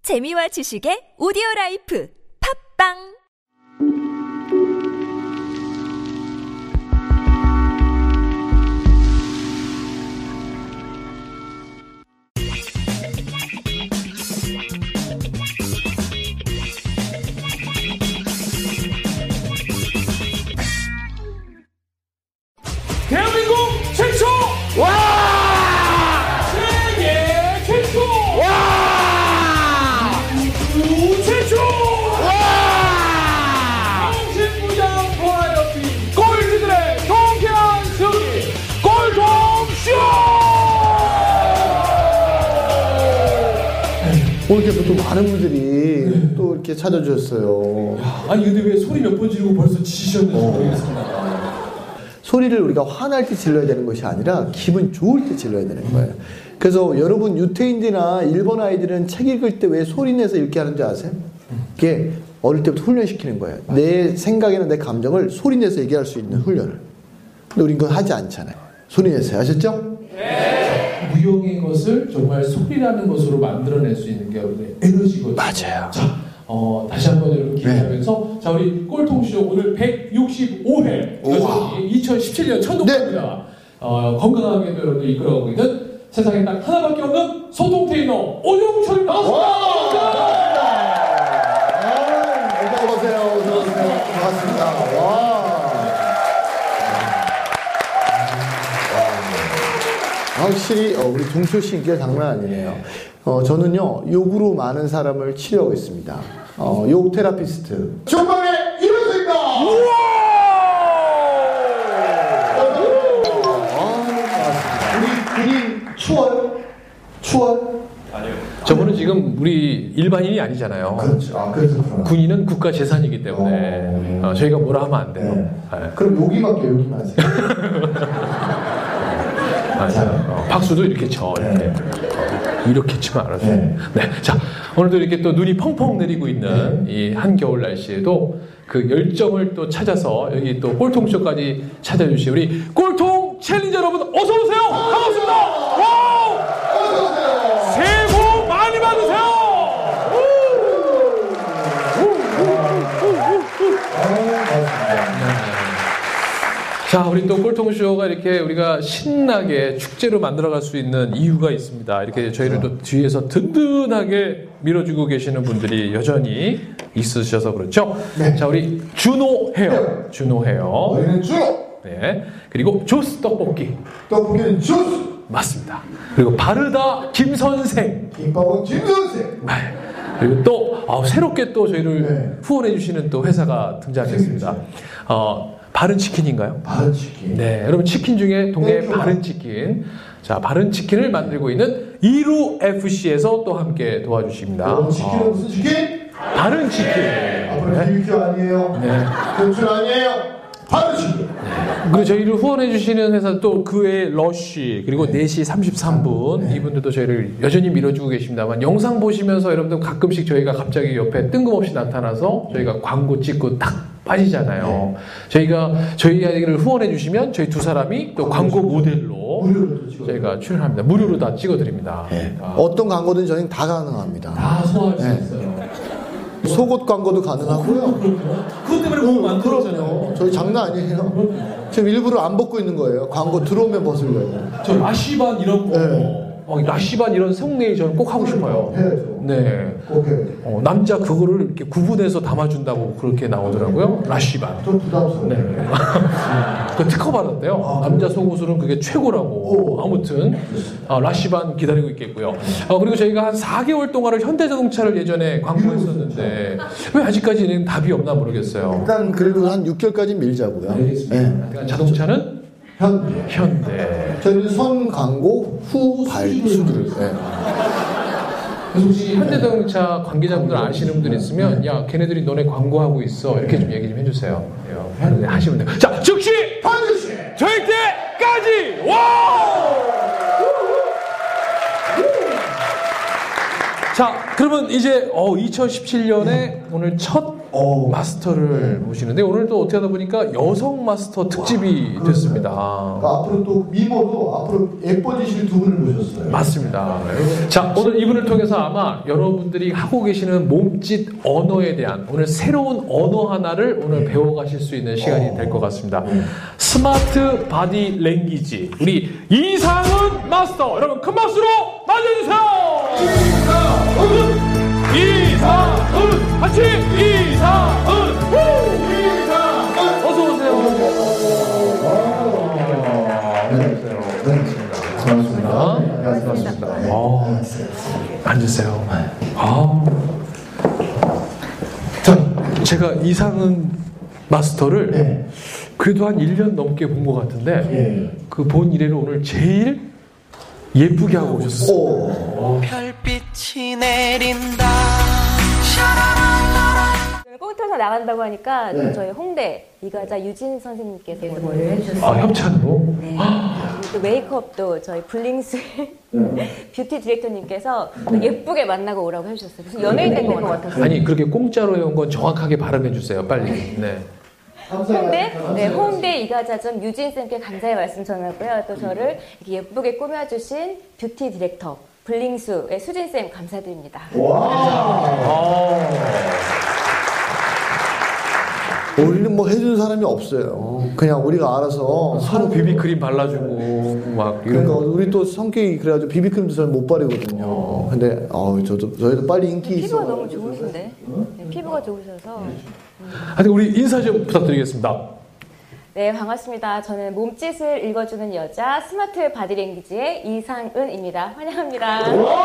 재미와 지식의 오디오라이프 팝빵 대한민국 최초! 와! 세계 최초! 와! 우주 최초! 와! 정신무장 버라이어티 꼴찌들의 통쾌한 승리 꼴통쇼! 이렇게 또 많은 분들이 또 이렇게 찾아주셨어요. 아니 근데 왜 소리 몇 번 지르고 벌써 지셨는지 모르겠습니다. 소리를 우리가 화날 때 질러야 되는 것이 아니라 기분 좋을 때 질러야 되는 거예요. 그래서 여러분 유태인들이나 일본 아이들은 책 읽을 때 왜 소리 내서 읽게 하는지 아세요? 그게 어릴 때부터 훈련시키는 거예요. 내 생각이나 내 감정을 소리 내서 얘기할 수 있는 훈련을. 근데 우린 그건 하지 않잖아요. 소리 내세요. 아셨죠? 네. 무용의 것을 정말 소리라는 것으로 만들어낼 수 있는 게 우리의 에너지거든요. 맞아요. 자, 다시 한번 여러분 기대하면서 자 우리 꼴통쇼 오늘 165회 여전히 2017년 첫 녹화입니다. 건강하게 여러분들 이끌어가고 있는 세상에 딱 하나밖에 없는 소통 트레이너 오정철입니다. 어서오세요. 어서오세요. 반갑습니다. 확실히 우리 종철 씨 인기가 장난 아니네요. 저는요 욕으로 많은 사람을 치료하고 있습니다. 욕 테라피스트 전방에 이루어집니다. 우리 군인 추월? 아니요. 저분은 지금 우리 일반인이 아니잖아요. 그렇죠. 그래서 군인은 국가 재산이기 때문에 저희가 뭐라 하면 안 돼요. 네. 그럼 욕이만 할게요. 욕이만 하세요. 맞아요. 박수도 이렇게 쳐 이렇게. 이렇게 치면 알아서. 네. 자, 오늘도 이렇게 또 눈이 펑펑 내리고 있는 이 한겨울 날씨에도 그 열정을 또 찾아서 여기 또 꼴통쇼까지 찾아주신 우리 꼴통 챌린저 여러분 어서오세요! 반갑습니다! 와우! 어서오세요! 새해 복 많이 받으세요! 자, 우리 또 꼴통쇼가 이렇게 우리가 신나게 축제로 만들어갈 수 있는 이유가 있습니다. 이렇게 저희를 또 뒤에서 든든하게 밀어주고 계시는 분들이 여전히 있으셔서 그렇죠. 네. 자, 우리 준호 헤어. 우리는 준호. 네. 그리고 조스 떡볶이. 떡볶이는 조스. 맞습니다. 그리고 바르다 김선생. 김밥은 김선생. 네. 그리고 또 새롭게 또 저희를 후원해주시는 또 회사가 등장했습니다. 바른 치킨인가요? 바른 치킨. 네, 여러분 치킨 중에 동네 바른 치킨. 자, 바른 치킨을 만들고 있는 이루 FC에서 또 함께 도와주십니다. 치킨은 무슨 치킨? 바른 치킨. 앞으로 BBQ 아니에요. 네. 전출 아니에요. 바른 치킨. 그리고 저희를 후원해주시는 회사 또 그 외에 러쉬 그리고 4시 33분 이분들도 저희를 여전히 밀어주고 계십니다만 영상 보시면서 여러분들 가끔씩 저희가 갑자기 옆에 뜬금없이 나타나서 저희가 광고 찍고 딱 빠지잖아요. 저희가 저희를 후원해 주시면 저희 두 사람이 또 광고 모델로 저희가 출연합니다. 무료로 다 찍어드립니다. 어떤 광고든 저희는 다 가능합니다. 다 소화할 수 있어요. 속옷 광고도 가능하고요. 그것 때문에 너무 많더라고요. 저희 장난 아니에요. 지금 일부러 안 벗고 있는 거예요. 광고 들어오면 벗으려고. 저 라시반 이런 거. 라시반 이런 성내일 저는 꼭 하고 싶어요. 해야죠. 네. 꼭 해야죠. 남자 그거를 이렇게 구분해서 담아준다고 그렇게 나오더라고요. 라시반. 좀 부담스러워요. 네. 그 특허 받았대요. 남자 속옷은 그게 최고라고. 아무튼 라시반 기다리고 있겠고요. 그리고 저희가 한 4개월 동안을 현대자동차를 예전에 광고했었는데 왜 아직까지는 답이 없나 모르겠어요. 일단 그래도 한 6개월까지 밀자고요. 알겠습니다. 자동차는 현대. 저희는 선 광고 후 발수들. 그래서 혹시 현대자동차 관계자분들 아시는 분들 있으면 야 걔네들이 너네 광고하고 있어 이렇게 좀 얘기 좀 해주세요. 하시면 돼요. 자, 즉시 반드시 저희 때까지 와! 자, 그러면 이제 2017년에 오늘 첫 마스터를 모시는데 오늘도 어떻게 하다 보니까 여성 마스터 특집이 됐습니다. 앞으로 또 미모도 앞으로 예뻐지실 두 분을 모셨어요. 맞습니다. 자, 오늘 이분을 통해서 아마 여러분들이 하고 계시는 몸짓 언어에 대한 오늘 새로운 언어 하나를 오늘 배워가실 수 있는 시간이 될 것 같습니다. 스마트 바디 랭귀지 우리 이상은 마스터 여러분 큰 박수로 맞아주세요. 이상은 같이 이상은 어서 오세요. 반갑습니다. 앉으세요. 제가 이상은 마스터를 그래도 한 1년 넘게 본 것 같은데 그 본 이래로 오늘 제일 예쁘게 하고 오셨어요. 별빛이 내린다. 꽁트에서 나간다고 하니까 또 저희 홍대 이가자 유진 선생님께서 머리를 해주셨어요. 협찬으로? 네. 또 메이크업도 저희 블링스의 뷰티 디렉터님께서 또 예쁘게 만나고 오라고 해주셨어요. 무슨 연예인 된 것 같았어요. 아니 그렇게 공짜로 해온 건 정확하게 발음해 주세요. 빨리. 네. 홍대 이가자점 유진쌤께 감사의 말씀 전하고요. 또 저를 이렇게 예쁘게 꾸며주신 뷰티 디렉터 블링수의 수진쌤 감사드립니다. 우리는 뭐 해주는 사람이 없어요. 그냥 우리가 알아서 서로 비비크림 발라주고 막 이런 그러니까 거. 우리 또 성격이 그래가지고 비비크림도 잘 못 바르거든요. 근데 저희도 빨리 인기 있어. 피부가 너무 좋으신데? 네, 피부가 좋으셔서. 하여튼 우리 인사 좀 부탁드리겠습니다. 네, 반갑습니다. 저는 몸짓을 읽어주는 여자 스마트 바디랭귀지의 이상은입니다. 환영합니다.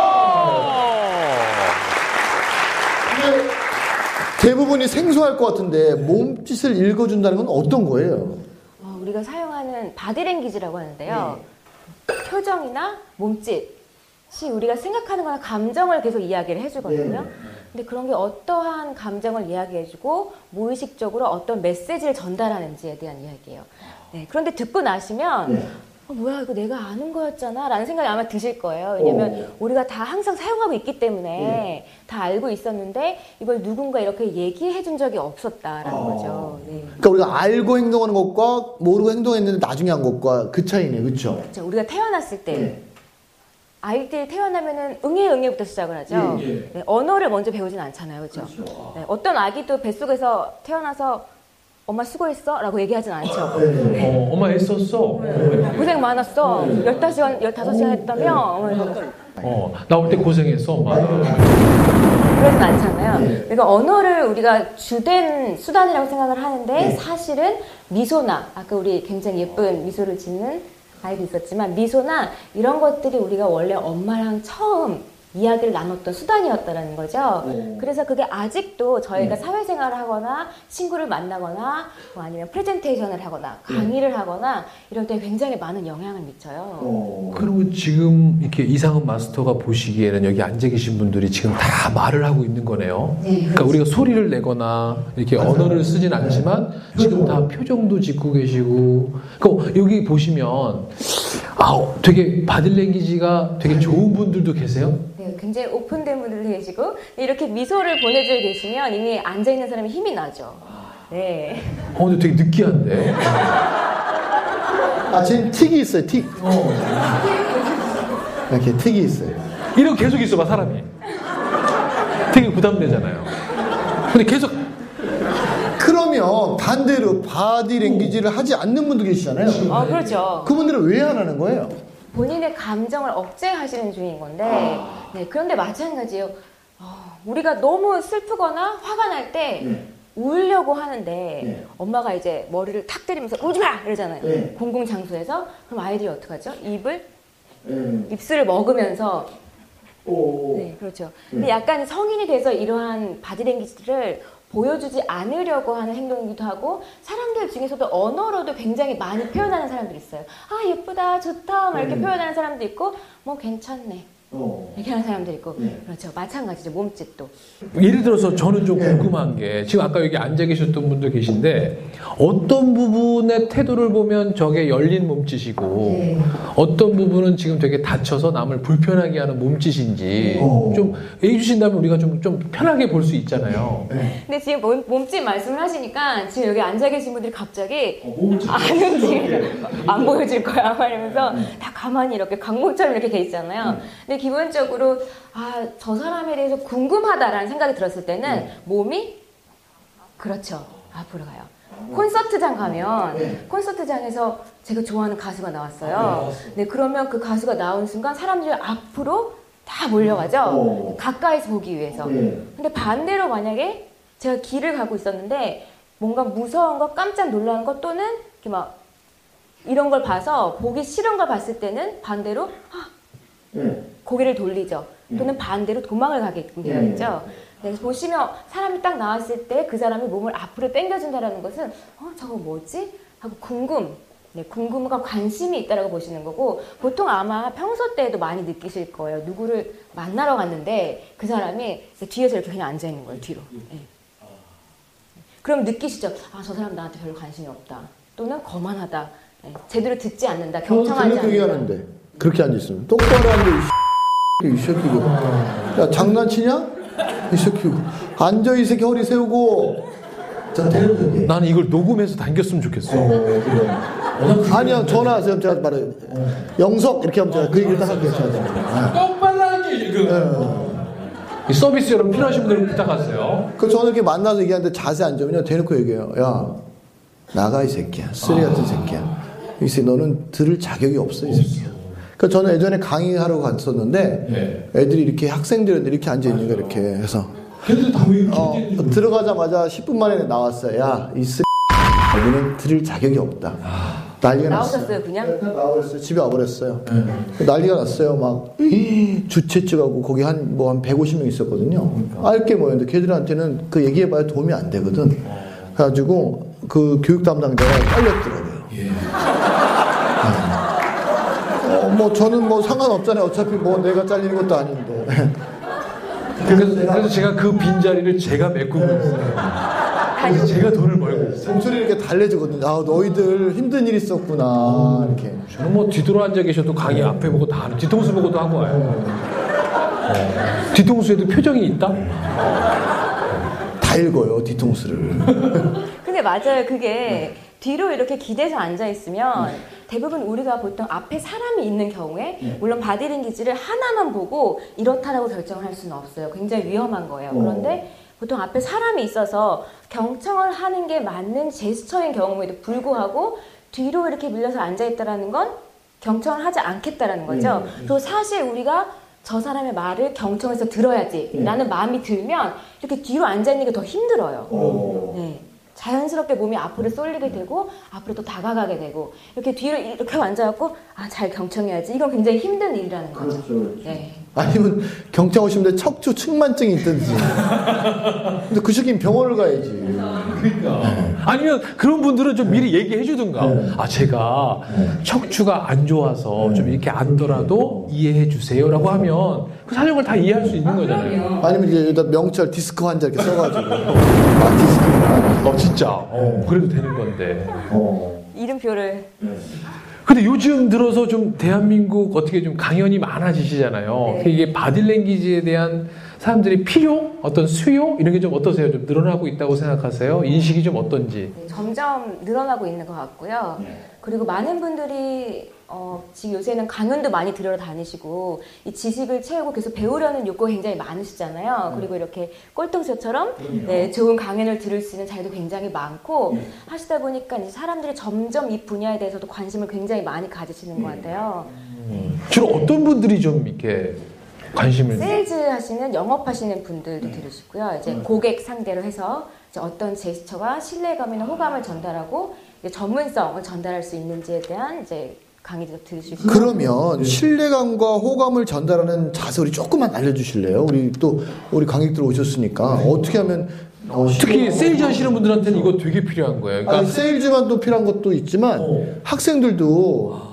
대부분이 생소할 것 같은데 몸짓을 읽어준다는 건 어떤 거예요? 우리가 사용하는 바디랭귀지라고 하는데요. 표정이나 몸짓이 우리가 생각하는 거나 감정을 계속 이야기를 해주거든요. 근데 그런 게 어떠한 감정을 이야기해주고 무의식적으로 어떤 메시지를 전달하는지에 대한 이야기예요. 네, 그런데 듣고 나시면 뭐야 이거 내가 아는 거였잖아 라는 생각이 아마 드실 거예요. 왜냐면 우리가 다 항상 사용하고 있기 때문에 다 알고 있었는데 이걸 누군가 이렇게 얘기해 준 적이 없었다라는 거죠. 네. 그러니까 우리가 알고 행동하는 것과 모르고 행동했는데 나중에 한 것과 그 차이네, 그렇죠? 그렇죠. 우리가 태어났을 때 아이들이 태어나면은 응애부터 시작을 하죠. 네, 언어를 먼저 배우진 않잖아요, 그렇죠? 네, 어떤 아기도 뱃속에서 태어나서 엄마 수고했어? 라고 얘기하진 않죠. 엄마 애썼어. 고생 많았어. 15시간 했다며? 나올 때 고생했어, 엄마. 그러진 않잖아요. 그러니까 언어를 우리가 주된 수단이라고 생각을 하는데 사실은 미소나 아까 우리 굉장히 예쁜 미소를 짓는 아이도 있었지만 미소나 이런 것들이 우리가 원래 엄마랑 처음 이야기를 나눴던 수단이었다는 거죠. 그래서 그게 아직도 저희가 사회생활을 하거나 친구를 만나거나 뭐 아니면 프레젠테이션을 하거나 강의를 하거나 이럴 때 굉장히 많은 영향을 미쳐요. 그리고 지금 이렇게 이상은 마스터가 보시기에는 여기 앉아 계신 분들이 지금 다 말을 하고 있는 거네요. 그러니까 우리가 소리를 내거나 이렇게 언어를 쓰진 않지만 지금 다 표정도 짓고 계시고. 그러니까 여기 보시면 되게 바디랭귀지가 되게 좋은 분들도 계세요. 네, 굉장히 오픈된 분들도 계시고 이렇게 미소를 보내주고 계시면 이미 앉아있는 사람이 힘이 나죠. 네. 근데 되게 느끼한데. 지금 틱이 있어요, 틱. 이렇게 틱이 있어요. 이렇게 계속 있어봐, 사람이. 되게 부담되잖아요. 근데 계속. 그러면 반대로 바디랭귀지를 하지 않는 분도 계시잖아요. 그렇죠. 그분들은 왜 안 하는 거예요? 본인의 감정을 억제하시는 중인 건데, 네, 그런데 마찬가지예요. 우리가 너무 슬프거나 화가 날 때 울려고 하는데 엄마가 이제 머리를 탁 때리면서 울지 마! 이러잖아요. 공공장소에서. 그럼 아이들이 어떡하죠? 입술을 먹으면서 네, 그렇죠. 근데 약간 성인이 돼서 이러한 바디랭귀지를 보여주지 않으려고 하는 행동이기도 하고 사람들 중에서도 언어로도 굉장히 많이 표현하는 사람들이 있어요. 예쁘다, 좋다 막 이렇게 표현하는 사람도 있고 뭐 괜찮네, 이렇게 하는 사람들 있고 그렇죠. 마찬가지죠. 몸짓도. 예를 들어서 저는 좀 궁금한 게 지금 아까 여기 앉아 계셨던 분들 계신데 어떤 부분의 태도를 보면 저게 열린 몸짓이고 어떤 부분은 지금 되게 다쳐서 남을 불편하게 하는 몸짓인지 좀 얘기해 주신다면 우리가 좀 편하게 볼 수 있잖아요. 근데 지금 몸짓 말씀을 하시니까 지금 여기 앉아 계신 분들이 갑자기 안 움직여요. 안 보여줄 거야 말하면서 다 가만히 이렇게 강목처럼 이렇게 돼 있잖아요. 근데 기본적으로 저 사람에 대해서 궁금하다라는 생각이 들었을 때는 몸이 그렇죠. 앞으로 가요. 콘서트장 가면 콘서트장에서 제가 좋아하는 가수가 나왔어요. 네, 그러면 그 가수가 나온 순간 사람들이 앞으로 다 몰려가죠. 가까이서 보기 위해서. 근데 반대로 만약에 제가 길을 가고 있었는데 뭔가 무서운 거, 깜짝 놀라는 거 또는 이렇게 막 이런 걸 봐서 보기 싫은 걸 봤을 때는 반대로 고개를 돌리죠. 또는 반대로 도망을 가게끔 되어 있죠. 그래서 보시면 사람이 딱 나왔을 때 그 사람이 몸을 앞으로 당겨준다는 것은 저거 뭐지? 하고 궁금과 관심이 있다라고 보시는 거고 보통 아마 평소 때에도 많이 느끼실 거예요. 누구를 만나러 갔는데 그 사람이 뒤에서 이렇게 그냥 앉아 있는 거예요. 뒤로. 그럼 느끼시죠? 저 사람 나한테 별로 관심이 없다. 또는 거만하다. 제대로 듣지 않는다. 경청하지 않는다. 얘기하는데 그렇게 앉아있으면 똑바로 앉아 이 새끼고 야 장난치냐? 이 새끼고 앉아 이 새끼 허리 세우고 나는 이걸 녹음해서 당겼으면 좋겠어. 아니야 전화하세요. 제가 말해 영석 이렇게 하면 제가 그 얘기를 딱 하겠습니다. 똑바로 하게 이 서비스 여러분 필요하신 분들은 부탁하세요. 그 저는 이렇게 만나서 얘기하는데 자세 안 좋으면 대놓고 얘기해요. 야 나가 이 새끼야. 쓰레기 같은 새끼야. 이 새끼 너는 들을 자격이 없어 이 새끼야. 그 저는 예전에 강의하러 갔었는데 애들이 이렇게 학생들은 이렇게 앉아 있는 거 이렇게 해서 들어가자마자 10분 만에 나왔어요. 야 이 쓰레기 여기는 들을 자격이 없다. 난리가 나오셨어요 났어요. 그냥? 나와버렸어요. 집에 와버렸어요. 난리가 났어요. 막 주최측하고 거기 한 150명 있었거든요. 알게 모였는데 걔들한테는 그 얘기해봐야 도움이 안 되거든. 그래가지고 그 교육 담당자가 잘렸더라고요. 저는 상관없잖아요. 어차피 내가 잘리는 것도 아닌데. 그래서 제가 그 빈자리를 제가 메꾸고 있어요. 그래서 제가 돈을 벌고 있어요. 목소리 이렇게 달래주거든요. 너희들 힘든 일 있었구나. 이렇게. 저는 뒤돌아 앉아 계셔도 강의 앞에 보고 다 하는, 뒤통수 보고도 하고 와요. 뒤통수에도 표정이 있다? 다 읽어요, 뒤통수를. 근데 맞아요. 그게 뒤로 이렇게 기대서 앉아있으면 대부분 우리가 보통 앞에 사람이 있는 경우에 물론 바디랭귀지를 하나만 보고 이렇다라고 결정을 할 수는 없어요. 굉장히 위험한 거예요. 그런데 보통 앞에 사람이 있어서 경청을 하는 게 맞는 제스처인 경우에도 불구하고 뒤로 이렇게 밀려서 앉아있다라는 건 경청을 하지 않겠다라는 거죠. 그리고 사실 우리가 저 사람의 말을 경청해서 들어야지 라는 마음이 들면 이렇게 뒤로 앉아있는 게 더 힘들어요. 네. 자연스럽게 몸이 앞으로 쏠리게 되고 앞으로 또 다가가게 되고 이렇게 뒤로 이렇게 앉아갖고 잘 경청해야지 이건 굉장히 힘든 일이라는 거죠. 그렇죠. 네. 아니면 경청 오시는데 척추 측만증이 있든지. 근데 그 새끼는 병원을 가야지. 그러니까. 아니면 그런 분들은 좀 미리 얘기해 주든가. 제가 척추가 안 좋아서 좀 이렇게 앉더라도 이해해 주세요라고 하면 그 사정을 다 이해할 수 있는 거잖아요. 아니면 이제 여기다 명찰 디스크 환자 이렇게 써가지고. 디스크. 진짜. 그래도 되는 건데. 이름표를. 근데 요즘 들어서 좀 대한민국 어떻게 좀 강연이 많아지시잖아요. 네. 이게 바디랭귀지에 대한 사람들이 필요? 어떤 수요? 이런 게 좀 어떠세요? 좀 늘어나고 있다고 생각하세요? 인식이 좀 어떤지? 네, 점점 늘어나고 있는 것 같고요. 그리고 많은 분들이 지금 요새는 강연도 많이 들으러 다니시고 이 지식을 채우고 계속 배우려는 욕구가 굉장히 많으시잖아요. 그리고 이렇게 꼴통쇼처럼 좋은 강연을 들을 수 있는 자리도 굉장히 많고 하시다 보니까 이제 사람들이 점점 이 분야에 대해서도 관심을 굉장히 많이 가지시는 것 같아요. 주로 어떤 분들이 좀 이렇게 관심을? 세일즈 하시는 영업하시는 분들도 들으시고요. 이제 고객 상대로 해서 이제 어떤 제스처가 신뢰감이나 호감을 전달하고 이제 전문성을 전달할 수 있는지에 대한 이제 강의도 들으시고. 그러면 신뢰감과 호감을 전달하는 자세 우리 조금만 알려주실래요? 우리 관객들 오셨으니까 어떻게 하면 특히 세일즈 하시는 분들한테는 이거 되게 필요한 거예요. 그러니까 세일즈만 또 필요한 것도 있지만 학생들도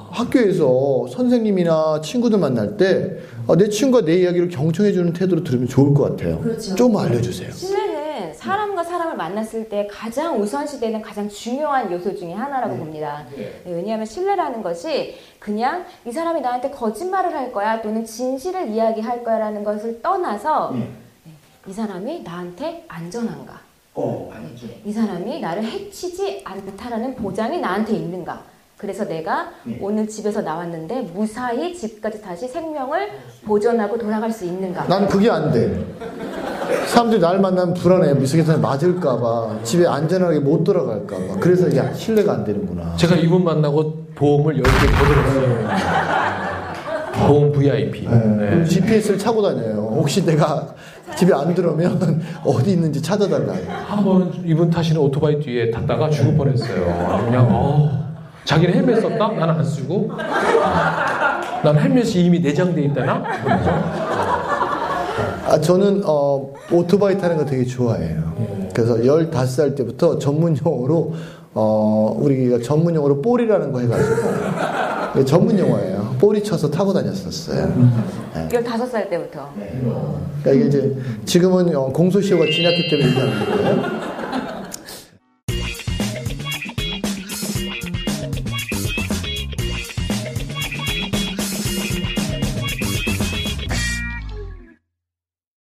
학교에서 선생님이나 친구들 만날 때 내 친구가 내 이야기를 경청해주는 태도로 들으면 좋을 것 같아요. 그렇죠. 좀 알려주세요. 신뢰는 사람과 사람을 만났을 때 가장 우선시되는 가장 중요한 요소 중에 하나라고 봅니다. 왜냐하면 신뢰라는 것이 그냥 이 사람이 나한테 거짓말을 할 거야 또는 진실을 이야기할 거야라는 것을 떠나서 이 사람이 나한테 안전한가? 이 사람이 나를 해치지 않다라는 보장이 나한테 있는가? 그래서 내가 오늘 집에서 나왔는데 무사히 집까지 다시 생명을 보존하고 돌아갈 수 있는가? 난 그게 안 돼. 사람들이 날 만나면 불안해. 미숙에서 맞을까봐. 집에 안전하게 못 돌아갈까봐. 그래서 이게 신뢰가 안 되는구나. 제가 이분 만나고 보험을 10개 더 들었어요. 보험 VIP. 네. GPS를 차고 다녀요. 혹시 내가 집에 안 들어오면 어디 있는지 찾아달라. 한 번은 이분 타시는 오토바이 뒤에 탔다가 죽을 뻔했어요. 그냥 자기는 헬멧 썼다? 나는 안 쓰고. 난 헬멧이 이미 내장돼 있다나? 저는 오토바이 타는 거 되게 좋아해요. 그래서 15살 때부터 전문 용어로 우리가 전문 용어로 뽀리라는 거 해가지고 전문 용어예요. 뽀리 쳐서 타고 다녔었어요. 네. 15살 때부터. 그러니까 이게 이제 지금은 공소시효가 지났기 때문에 얘기하는 거예요.